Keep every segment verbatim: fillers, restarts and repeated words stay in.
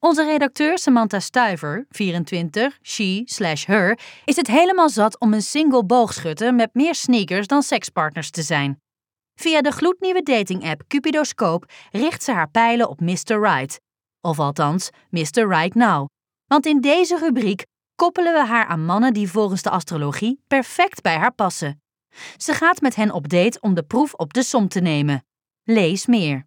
Onze redacteur Samantha Stuiver, vierentwintig, she slash her, is het helemaal zat om een single boogschutter met meer sneakers dan sekspartners te zijn. Via de gloednieuwe dating-app Cupidoscope richt ze haar pijlen op mister Right. Of althans, mister Right Now. Want in deze rubriek koppelen we haar aan mannen die volgens de astrologie perfect bij haar passen. Ze gaat met hen op date om de proef op de som te nemen. Lees meer.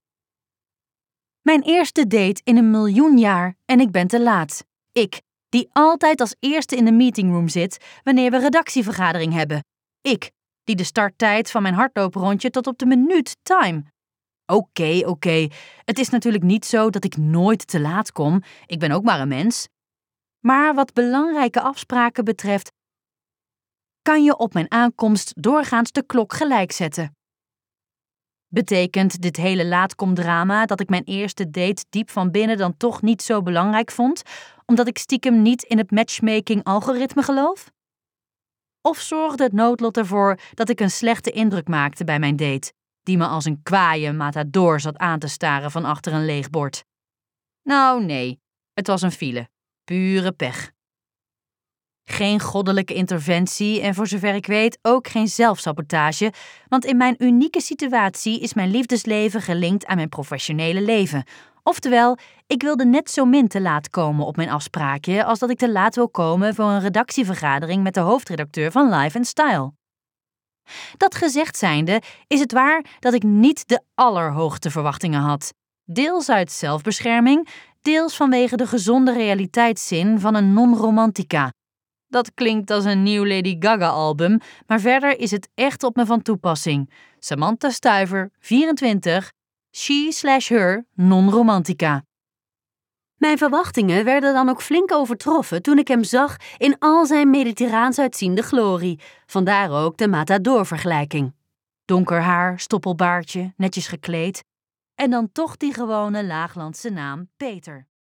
Mijn eerste date in een miljoen jaar en ik ben te laat. Ik, die altijd als eerste in de meetingroom zit wanneer we redactievergadering hebben. Ik, die de starttijd van mijn hardlooprondje tot op de minuut time. Oké, okay, oké, okay. Het is natuurlijk niet zo dat ik nooit te laat kom. Ik ben ook maar een mens. Maar wat belangrijke afspraken betreft, kan je op mijn aankomst doorgaans de klok gelijk zetten. Betekent dit hele laatkomdrama dat ik mijn eerste date diep van binnen dan toch niet zo belangrijk vond, omdat ik stiekem niet in het matchmaking-algoritme geloof? Of zorgde het noodlot ervoor dat ik een slechte indruk maakte bij mijn date, die me als een kwaaie matador zat aan te staren van achter een leeg bord? Nou nee, het was een file. Pure pech. Geen goddelijke interventie en voor zover ik weet ook geen zelfsabotage, want in mijn unieke situatie is mijn liefdesleven gelinkt aan mijn professionele leven. Oftewel, ik wilde net zo min te laat komen op mijn afspraakje als dat ik te laat wil komen voor een redactievergadering met de hoofdredacteur van Life and Style. Dat gezegd zijnde is het waar dat ik niet de allerhoogste verwachtingen had. Deels uit zelfbescherming, deels vanwege de gezonde realiteitszin van een non-romantica. Dat klinkt als een nieuw Lady Gaga-album, maar verder is het echt op me van toepassing. Samantha Stuiver, vierentwintig, she slash her, non-romantica. Mijn verwachtingen werden dan ook flink overtroffen toen ik hem zag in al zijn mediterraans uitziende glorie. Vandaar ook de matador-vergelijking. Donker haar, stoppelbaardje, netjes gekleed. En dan toch die gewone Laaglandse naam Peter.